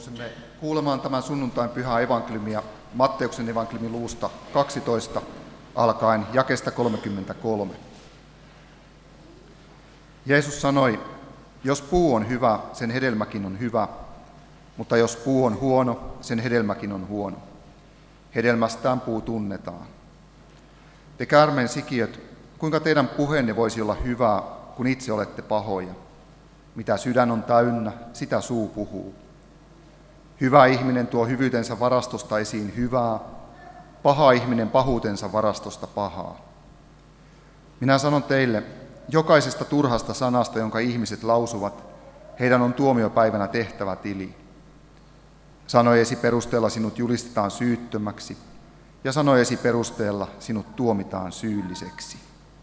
Me kuulemaan tämän sunnuntain pyhää evankeliumia Matteuksen evankeliumin luvusta 12 alkaen jakeesta 33. Jeesus sanoi, jos puu on hyvä, sen hedelmäkin on hyvä, mutta jos puu on huono, sen hedelmäkin on huono. Hedelmästään puu tunnetaan. Te käärmeen sikiöt, kuinka teidän puheenne voisi olla hyvää, kun itse olette pahoja? Mitä sydän on täynnä, sitä suu puhuu. Hyvä ihminen tuo hyvyytensä varastosta esiin hyvää, paha ihminen pahuutensa varastosta pahaa. Minä sanon teille, jokaisesta turhasta sanasta, jonka ihmiset lausuvat, heidän on tuomiopäivänä tehtävä tili. Sanojesi perusteella sinut julistetaan syyttömäksi, ja sanojesi perusteella sinut tuomitaan syylliseksi.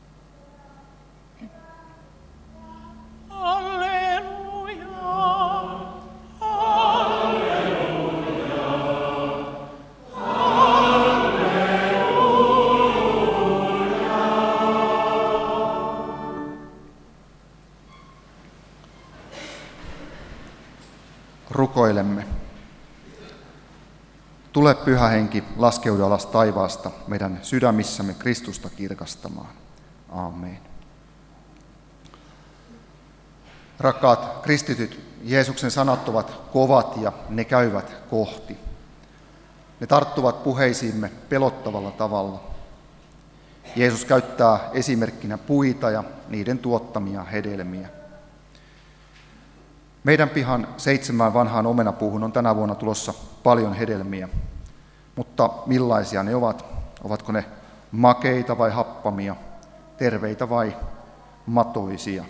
Rukoilemme. Tule, Pyhä Henki, laskeudu alas taivaasta meidän sydämissämme Kristusta kirkastamaan. Aamen. Rakkaat kristityt, Jeesuksen sanat ovat kovat ja ne käyvät kohti. Ne tarttuvat puheisiimme pelottavalla tavalla. Jeesus käyttää esimerkkinä puita ja niiden tuottamia hedelmiä. Meidän pihan 7 vanhaan omenapuuhun on tänä vuonna tulossa paljon hedelmiä, mutta millaisia ne ovat? Ovatko ne makeita vai happamia, terveitä vai matoisia?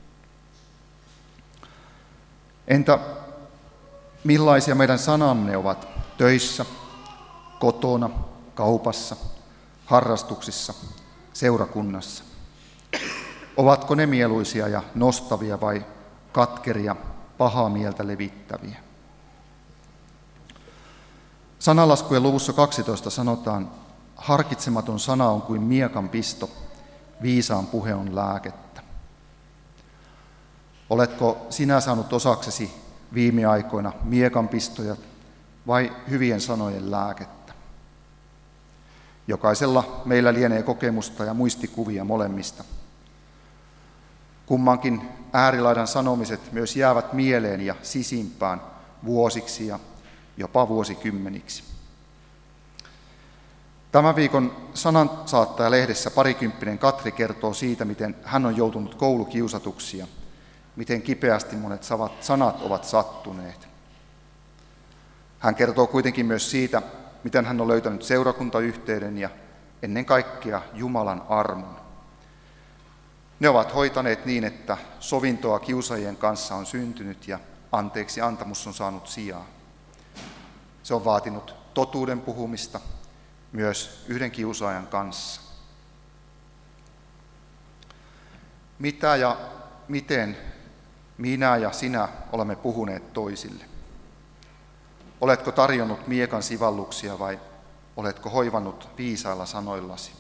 Entä millaisia meidän sanamme ovat töissä, kotona, kaupassa, harrastuksissa, seurakunnassa? Ovatko ne mieluisia ja nostavia vai katkeria, pahaa mieltä levittäviä? Sanalaskujen luvussa 12 sanotaan, harkitsematon sana on kuin miekan pisto, viisaan puhe on lääkettä. Oletko sinä saanut osaksesi viime aikoina miekan pistoja vai hyvien sanojen lääkettä? Jokaisella meillä lienee kokemusta ja muistikuvia molemmista. Kummankin äärilaidan sanomiset myös jäävät mieleen ja sisimpään vuosiksi ja jopa vuosikymmeniksi. Tämän viikon Sanansaattaja-lehdessä parikymppinen Katri kertoo siitä, miten hän on joutunut koulukiusatuksi ja miten kipeästi monet sanat ovat sattuneet. Hän kertoo kuitenkin myös siitä, miten hän on löytänyt seurakuntayhteyden ja ennen kaikkea Jumalan armon. Ne ovat hoitaneet niin, että sovintoa kiusaajien kanssa on syntynyt ja anteeksi antamus on saanut sijaa. Se on vaatinut totuuden puhumista myös yhden kiusaajan kanssa. Mitä ja miten minä ja sinä olemme puhuneet toisille? Oletko tarjonnut miekan sivalluksia vai oletko hoivannut viisailla sanoillasi?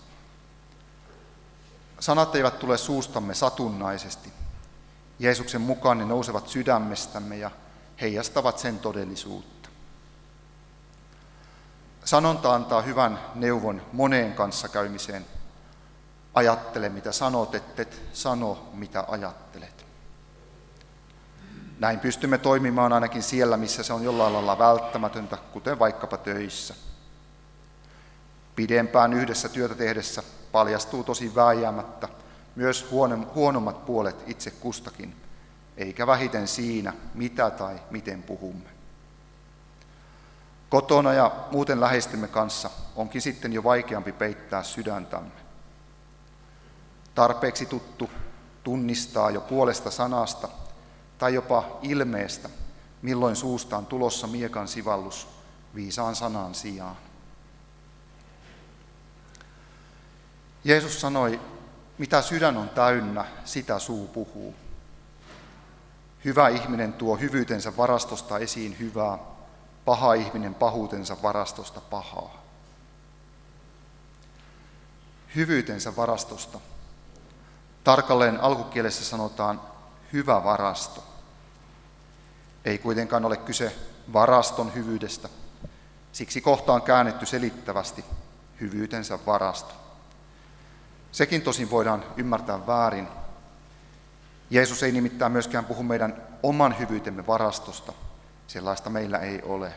Sanat eivät tule suustamme satunnaisesti. Jeesuksen mukaan ne nousevat sydämestämme ja heijastavat sen todellisuutta. Sanonta antaa hyvän neuvon moneen kanssakäymiseen. Ajattele, mitä sanot, ettet sano, mitä ajattelet. Näin pystymme toimimaan ainakin siellä, missä se on jollain lailla välttämätöntä, kuten vaikkapa töissä. Pidempään yhdessä työtä tehdessä paljastuu tosi vääjäämättä myös huonommat puolet itse kustakin, eikä vähiten siinä, mitä tai miten puhumme. Kotona ja muuten läheistemme kanssa onkin sitten jo vaikeampi peittää sydäntämme. Tarpeeksi tuttu tunnistaa jo puolesta sanasta tai jopa ilmeestä, milloin suusta on tulossa miekan sivallus viisaan sanan sijaan. Jeesus sanoi, mitä sydän on täynnä, sitä suu puhuu. Hyvä ihminen tuo hyvyytensä varastosta esiin hyvää, paha ihminen pahuutensa varastosta pahaa. Hyvyytensä varastosta. Tarkalleen alkukielessä sanotaan hyvä varasto. Ei kuitenkaan ole kyse varaston hyvyydestä. Siksi kohta on käännetty selittävästi hyvyytensä varasto. Sekin tosin voidaan ymmärtää väärin. Jeesus ei nimittäin myöskään puhu meidän oman hyvyytemme varastosta. Sellaista meillä ei ole.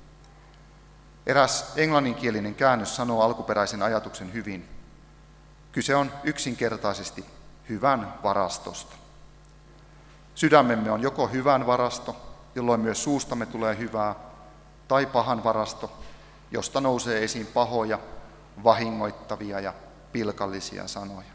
Eräs englanninkielinen käännös sanoo alkuperäisen ajatuksen hyvin. Kyse on yksinkertaisesti hyvän varastosta. Sydämemme on joko hyvän varasto, jolloin myös suustamme tulee hyvää, tai pahan varasto, josta nousee esiin pahoja, vahingoittavia ja pilkallisia sanoja.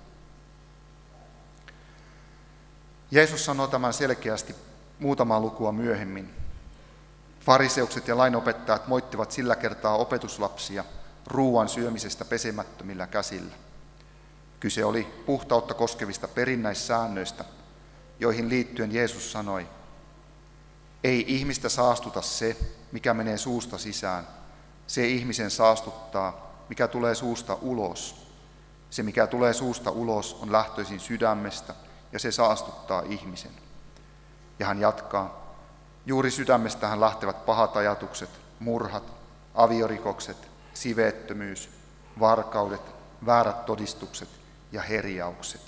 Jeesus sanoo tämän selkeästi muutamaa lukua myöhemmin. Fariseukset ja lainopettajat moittivat sillä kertaa opetuslapsia ruuan syömisestä pesemättömillä käsillä. Kyse oli puhtautta koskevista perinnäissäännöistä, joihin liittyen Jeesus sanoi, ei ihmistä saastuta se, mikä menee suusta sisään. Se ihmisen saastuttaa, mikä tulee suusta ulos. Se, mikä tulee suusta ulos, on lähtöisin sydämestä, ja se saastuttaa ihmisen. Ja hän jatkaa, juuri sydämestähän lähtevät pahat ajatukset, murhat, aviorikokset, siveettömyys, varkaudet, väärät todistukset ja herjaukset.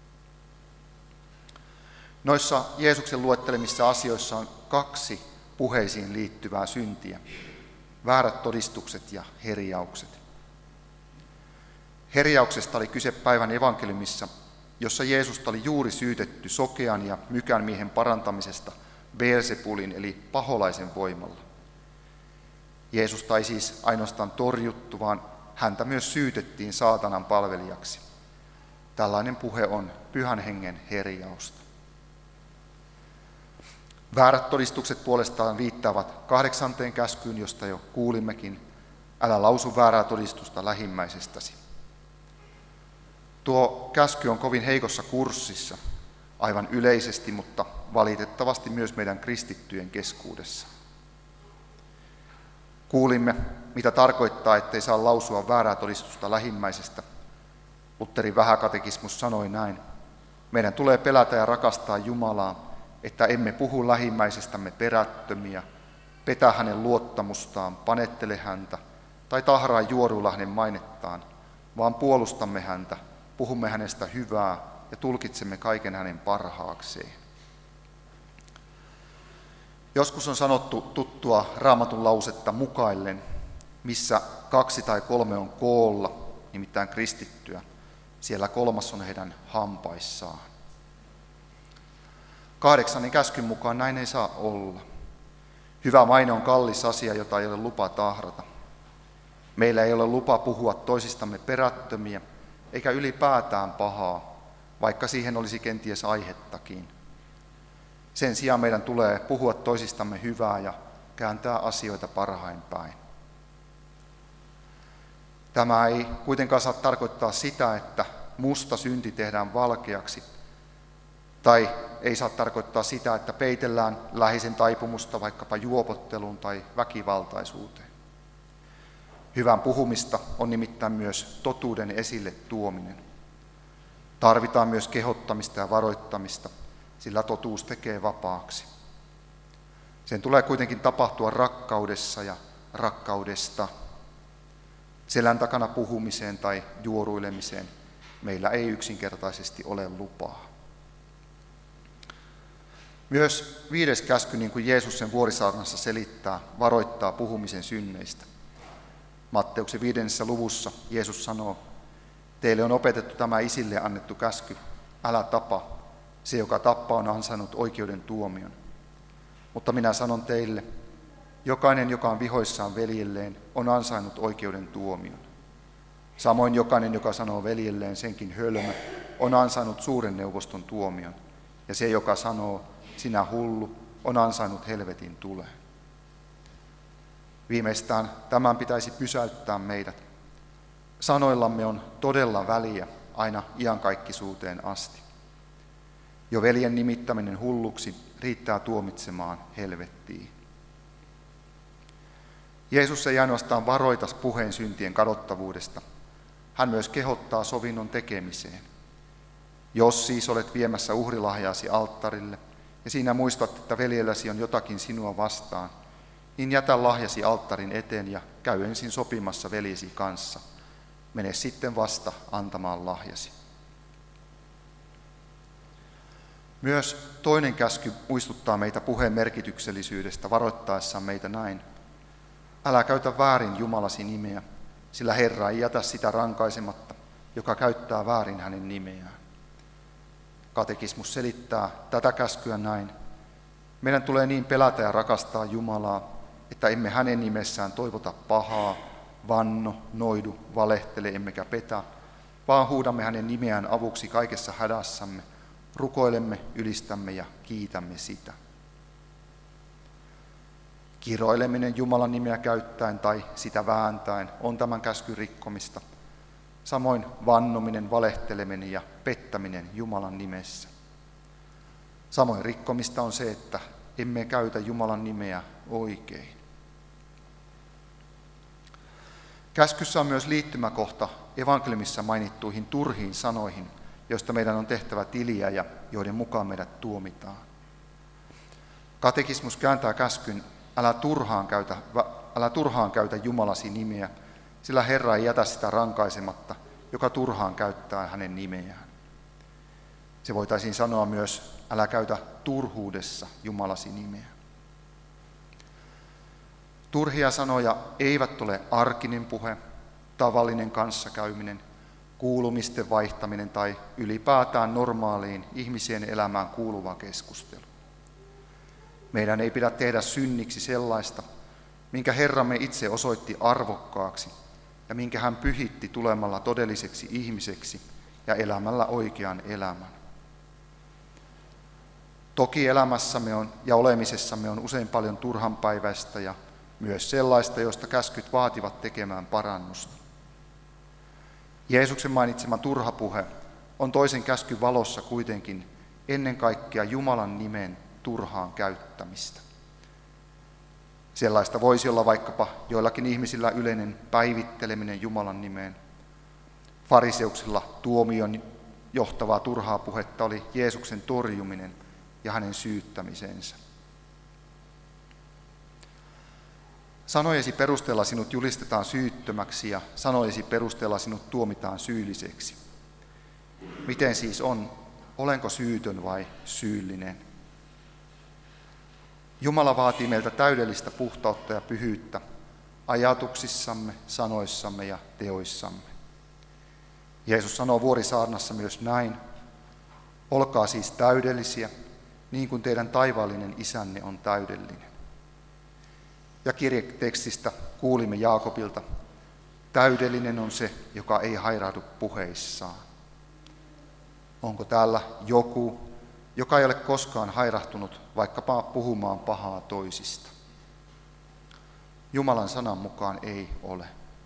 Noissa Jeesuksen luettelemissa asioissa on 2 puheisiin liittyvää syntiä, väärät todistukset ja herjaukset. Herjauksesta oli kyse päivän evankeliumissa, jossa Jeesusta oli juuri syytetty sokean ja mykän miehen parantamisesta Beelzebulin eli paholaisen voimalla. Jeesusta ei siis ainoastaan torjuttu, vaan häntä myös syytettiin saatanan palvelijaksi. Tällainen puhe on Pyhän Hengen herjausta. Väärät todistukset puolestaan viittaavat 8. käskyyn, josta jo kuulimmekin, älä lausu väärää todistusta lähimmäisestäsi. Tuo käsky on kovin heikossa kurssissa, aivan yleisesti, mutta valitettavasti myös meidän kristittyjen keskuudessa. Kuulimme, mitä tarkoittaa, ettei saa lausua väärää todistusta lähimmäisestä. Lutherin vähäkatekismus sanoi näin, meidän tulee pelätä ja rakastaa Jumalaa, että emme puhu lähimmäisestämme perättömiä, petä hänen luottamustaan, panettele häntä tai tahraa juoruilla hänen mainettaan, vaan puolustamme häntä, puhumme hänestä hyvää ja tulkitsemme kaiken hänen parhaakseen. Joskus on sanottu tuttua Raamatun lausetta mukaillen, missä 2 tai 3 on koolla, nimittäin kristittyä, siellä 3 on heidän hampaissaan. 8. käskyn mukaan näin ei saa olla. Hyvä maine on kallis asia, jota ei ole lupa tahrata. Meillä ei ole lupa puhua toisistamme perättömiä, eikä ylipäätään pahaa, vaikka siihen olisi kenties aihettakin. Sen sijaan meidän tulee puhua toisistamme hyvää ja kääntää asioita parhain päin. Tämä ei kuitenkaan saa tarkoittaa sitä, että musta synti tehdään valkeaksi, tai ei saa tarkoittaa sitä, että peitellään läheisen taipumusta vaikkapa juopotteluun tai väkivaltaisuuteen. Hyvän puhumista on nimittäin myös totuuden esille tuominen. Tarvitaan myös kehottamista ja varoittamista, sillä totuus tekee vapaaksi. Sen tulee kuitenkin tapahtua rakkaudessa ja rakkaudesta. Selän takana puhumiseen tai juoruilemiseen meillä ei yksinkertaisesti ole lupaa. Myös 5. käsky, niin kuin Jeesus sen vuorisaarnassa selittää, varoittaa puhumisen synneistä. Matteuksen 5. luvussa Jeesus sanoo, teille on opetettu tämä isille annettu käsky, älä tapa, se joka tappaa on ansainnut oikeuden tuomion. Mutta minä sanon teille, jokainen, joka on vihoissaan veljelleen, on ansainnut oikeuden tuomion. Samoin jokainen, joka sanoo veljelleen senkin hölmö, on ansainnut suuren neuvoston tuomion. Ja se, joka sanoo, sinä hullu, on ansainnut helvetin tuleen. Viimeistään tämän pitäisi pysäyttää meidät. Sanoillamme on todella väliä aina iankaikkisuuteen asti. Jo veljen nimittäminen hulluksi riittää tuomitsemaan helvettiin. Jeesus ei ainoastaan varoita puheen syntien kadottavuudesta, hän myös kehottaa sovinnon tekemiseen. Jos siis olet viemässä uhrilahjaasi alttarille ja siinä muistat, että veljelläsi on jotakin sinua vastaan, niin jätä lahjasi alttarin eteen ja käy ensin sopimassa veljesi kanssa. Mene sitten vasta antamaan lahjasi. Myös toinen käsky muistuttaa meitä puheen merkityksellisyydestä varoittaessaan meitä näin. Älä käytä väärin Jumalasi nimeä, sillä Herra ei jätä sitä rankaisematta, joka käyttää väärin hänen nimeään. Katekismus selittää tätä käskyä näin. Meidän tulee niin pelätä ja rakastaa Jumalaa, että emme hänen nimessään toivota pahaa, vanno, noidu, valehtele emmekä petä, vaan huudamme hänen nimeään avuksi kaikessa hädässämme, rukoilemme, ylistämme ja kiitämme sitä. Kiroileminen Jumalan nimeä käyttäen tai sitä vääntäen on tämän käskyn rikkomista. Samoin vannominen, valehteleminen ja pettäminen Jumalan nimessä. Samoin rikkomista on se, että emme käytä Jumalan nimeä oikein. Käskyssä on myös liittymäkohta evankeliumissa mainittuihin turhiin sanoihin, joista meidän on tehtävä tiliä ja joiden mukaan meidät tuomitaan. Katekismus kääntää käskyn, älä turhaan käytä Jumalasi nimeä, sillä Herra ei jätä sitä rankaisematta, joka turhaan käyttää hänen nimeään. Se voitaisiin sanoa myös, älä käytä turhuudessa Jumalasi nimeä. Turhia sanoja eivät ole arkinen puhe, tavallinen kanssakäyminen, kuulumisten vaihtaminen tai ylipäätään normaaliin ihmisien elämään kuuluva keskustelu. Meidän ei pidä tehdä synniksi sellaista, minkä Herramme itse osoitti arvokkaaksi ja minkä hän pyhitti tulemalla todelliseksi ihmiseksi ja elämällä oikean elämän. Toki elämässämme ja olemisessamme on usein paljon turhanpäiväistä ja myös sellaista, josta käskyt vaativat tekemään parannusta. Jeesuksen mainitsema turha puhe on toisen käskyn valossa kuitenkin ennen kaikkea Jumalan nimen turhaan käyttämistä. Sellaista voisi olla vaikkapa joillakin ihmisillä yleinen päivitteleminen Jumalan nimeen. Fariseuksilla tuomion johtavaa turhaa puhetta oli Jeesuksen torjuminen ja hänen syyttämisensä. Sanojesi perusteella sinut julistetaan syyttömäksi ja sanojesi perusteella sinut tuomitaan syylliseksi. Miten siis on? Olenko syytön vai syyllinen? Jumala vaatii meiltä täydellistä puhtautta ja pyhyyttä ajatuksissamme, sanoissamme ja teoissamme. Jeesus sanoo Vuorisaarnassa myös näin: olkaa siis täydellisiä, niin kuin teidän taivaallinen isänne on täydellinen. Ja kirjetekstistä kuulimme Jaakobilta: täydellinen on se, joka ei hairahdu puheissaan. Onko täällä joku, joka ei ole koskaan hairahtunut vaikkapa puhumaan pahaa toisista? Jumalan sanan mukaan ei ole.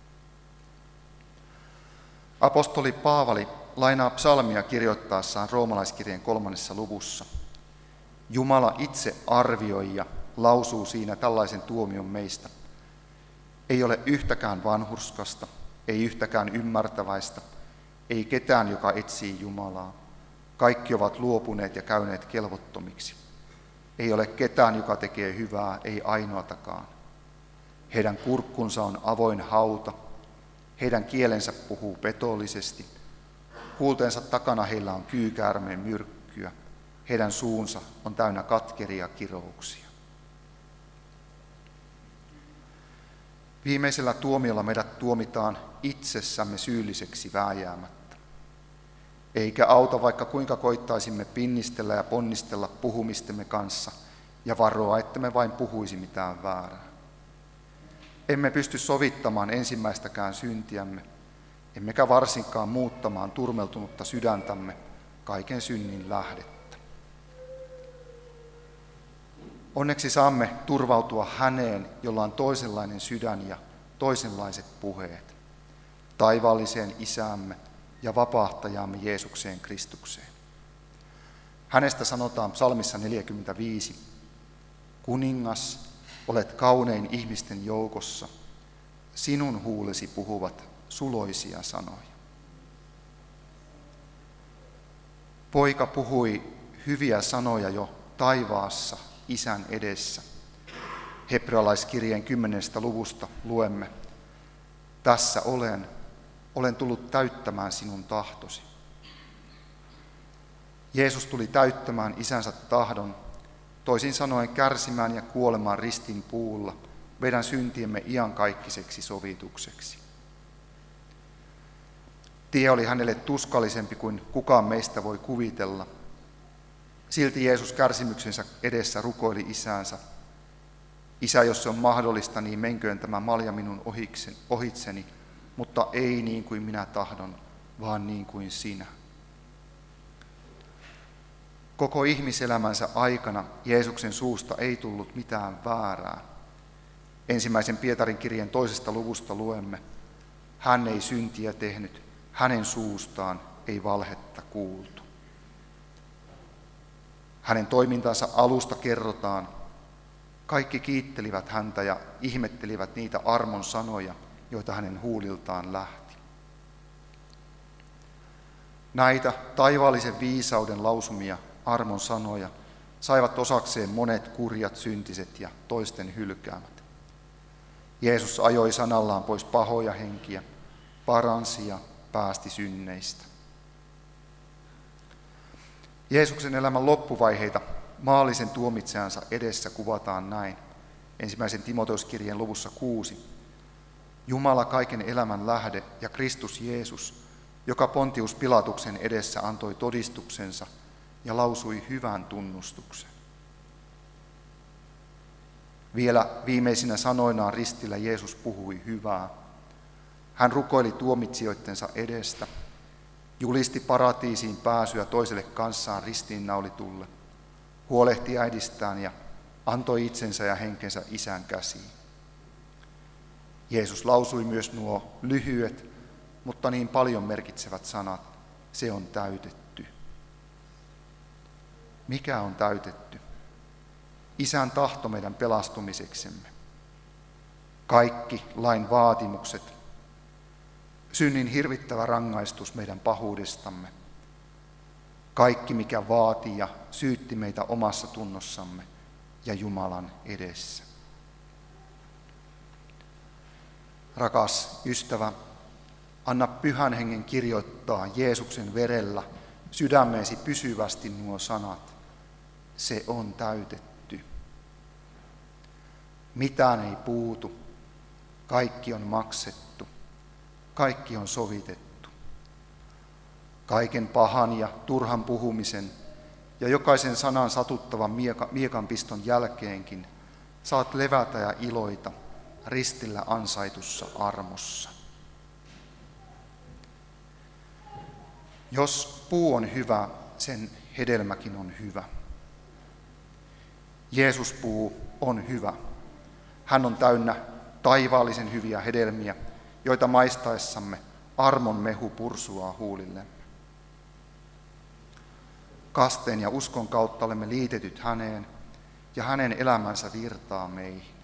Apostoli Paavali lainaa psalmia kirjoittaessaan roomalaiskirjeen 3. luvussa. Jumala itse arvioi ja lausuu siinä tällaisen tuomion meistä. Ei ole yhtäkään vanhurskasta, ei yhtäkään ymmärtäväistä, ei ketään, joka etsii Jumalaa. Kaikki ovat luopuneet ja käyneet kelvottomiksi. Ei ole ketään, joka tekee hyvää, ei ainoatakaan. Heidän kurkkunsa on avoin hauta, heidän kielensä puhuu petollisesti, huultensa takana heillä on kyykäärmeen myrkkyä, heidän suunsa on täynnä katkeria kirouksia. Viimeisellä tuomiolla meidät tuomitaan itsessämme syylliseksi vääjäämättä. Eikä auta, vaikka kuinka koittaisimme pinnistellä ja ponnistella puhumistemme kanssa ja varoa, ettemme vain puhuisi mitään väärää. Emme pysty sovittamaan ensimmäistäkään syntiämme, emmekä varsinkaan muuttamaan turmeltunutta sydäntämme, kaiken synnin lähdettä. Onneksi saamme turvautua häneen, jolla on toisenlainen sydän ja toisenlaiset puheet, taivaalliseen Isäämme ja vapahtajamme Jeesukseen Kristukseen. Hänestä sanotaan psalmissa 45, kuningas, olet kaunein ihmisten joukossa, sinun huulesi puhuvat suloisia sanoja. Poika puhui hyviä sanoja jo taivaassa Isän edessä. Hebrealaiskirjeen 10. luvusta luemme: tässä olen tullut täyttämään sinun tahtosi. Jeesus tuli täyttämään isänsä tahdon, toisin sanoen kärsimään ja kuolemaan ristin puulla meidän syntiemme iankaikkiseksi sovitukseksi. Tie oli hänelle tuskallisempi kuin kukaan meistä voi kuvitella. Silti Jeesus kärsimyksensä edessä rukoili isäänsä: Isä, jos se on mahdollista, niin menköön tämä malja minun ohitseni, mutta ei niin kuin minä tahdon, vaan niin kuin sinä. Koko ihmiselämänsä aikana Jeesuksen suusta ei tullut mitään väärää. 1. Pietarin kirjeen 2. luvusta luemme: hän ei syntiä tehnyt, hänen suustaan ei valhetta kuultu. Hänen toimintansa alusta kerrotaan: kaikki kiittelivät häntä ja ihmettelivät niitä armon sanoja, joita hänen huuliltaan lähti. Näitä taivaallisen viisauden lausumia armon sanoja saivat osakseen monet kurjat syntiset ja toisten hylkäämät. Jeesus ajoi sanallaan pois pahoja henkiä, paransi ja päästi synneistä. Jeesuksen elämän loppuvaiheita maallisen tuomitseansa edessä kuvataan näin. 1. Timoteuskirjeen luvussa 6. Jumala kaiken elämän lähde ja Kristus Jeesus, joka Pontius Pilatuksen edessä antoi todistuksensa ja lausui hyvän tunnustuksen. Vielä viimeisinä sanoinaan ristillä Jeesus puhui hyvää. Hän rukoili tuomitsijoittensa edestä, julisti paratiisiin pääsyä toiselle kanssaan ristiinnaulitulle, huolehti äidistään ja antoi itsensä ja henkensä Isän käsiin. Jeesus lausui myös nuo lyhyet, mutta niin paljon merkitsevät sanat: se on täytetty. Mikä on täytetty? Isän tahto meidän pelastumiseksemme. Kaikki lain vaatimukset, synnin hirvittävä rangaistus meidän pahuudestamme, kaikki mikä vaatii ja syytti meitä omassa tunnossamme ja Jumalan edessä. Rakas ystävä, anna Pyhän Hengen kirjoittaa Jeesuksen verellä sydämeesi pysyvästi nuo sanat: se on täytetty. Mitään ei puutu, kaikki on maksettu, kaikki on sovitettu. Kaiken pahan ja turhan puhumisen ja jokaisen sanan satuttavan miekanpiston jälkeenkin saat levätä ja iloita ristillä ansaitussa armossa. Jos puu on hyvä, sen hedelmäkin on hyvä. Jeesuspuu on hyvä. Hän on täynnä taivaallisen hyviä hedelmiä, joita maistaessamme armon mehu pursuaa huulillemme. Kasteen ja uskon kautta olemme liitetyt häneen ja hänen elämänsä virtaa meihin.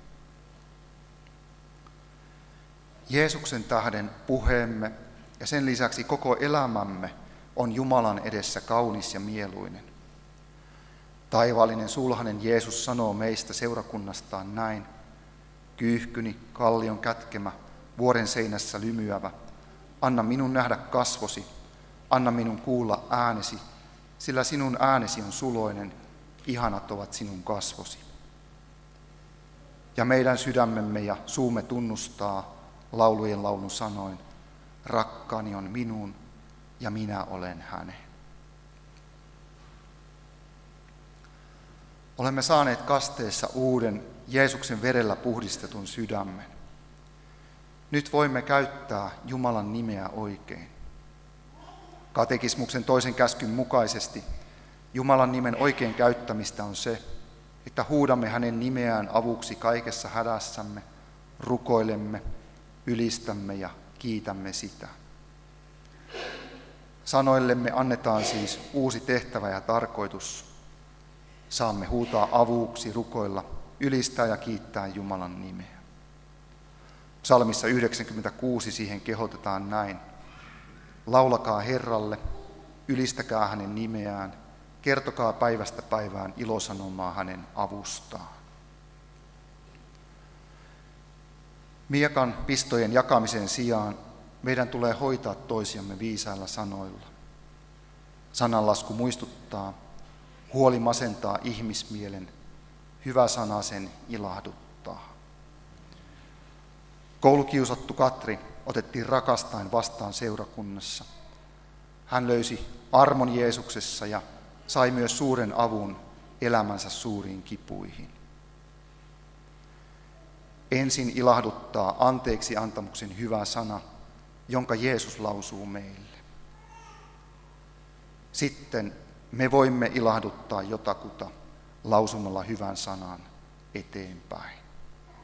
Jeesuksen tähden puheemme ja sen lisäksi koko elämämme on Jumalan edessä kaunis ja mieluinen. Taivaallinen sulhanen Jeesus sanoo meistä seurakunnastaan näin: kyyhkyni, kallion kätkemä, vuoren seinässä lymyävä, anna minun nähdä kasvosi, anna minun kuulla äänesi, sillä sinun äänesi on suloinen, ihanat ovat sinun kasvosi. Ja meidän sydämemme ja suumme tunnustaa laulujen laulun sanoin: rakkaani on minun ja minä olen hänen. Olemme saaneet kasteessa uuden Jeesuksen verellä puhdistetun sydämen. Nyt voimme käyttää Jumalan nimeä oikein. Katekismuksen 2. käskyn mukaisesti Jumalan nimen oikein käyttämistä on se, että huudamme hänen nimeään avuksi kaikessa hädässämme, rukoilemme, ylistämme ja kiitämme sitä. Sanoillemme annetaan siis uusi tehtävä ja tarkoitus. Saamme huutaa avuksi, rukoilla, ylistää ja kiittää Jumalan nimeä. Psalmissa 96 siihen kehotetaan näin: laulakaa Herralle, ylistäkää hänen nimeään, kertokaa päivästä päivään ilosanomaa hänen avustaan. Miekan pistojen jakamisen sijaan meidän tulee hoitaa toisiamme viisailla sanoilla. Sananlasku muistuttaa, huoli masentaa ihmismielen, hyvä sana sen ilahduttaa. Koulukiusattu Katri otettiin rakastaen vastaan seurakunnassa. Hän löysi armon Jeesuksessa ja sai myös suuren avun elämänsä suuriin kipuihin. Ensin ilahduttaa anteeksi antamuksen hyvä sana, jonka Jeesus lausuu meille. Sitten me voimme ilahduttaa jotakuta lausumalla hyvän sanan eteenpäin.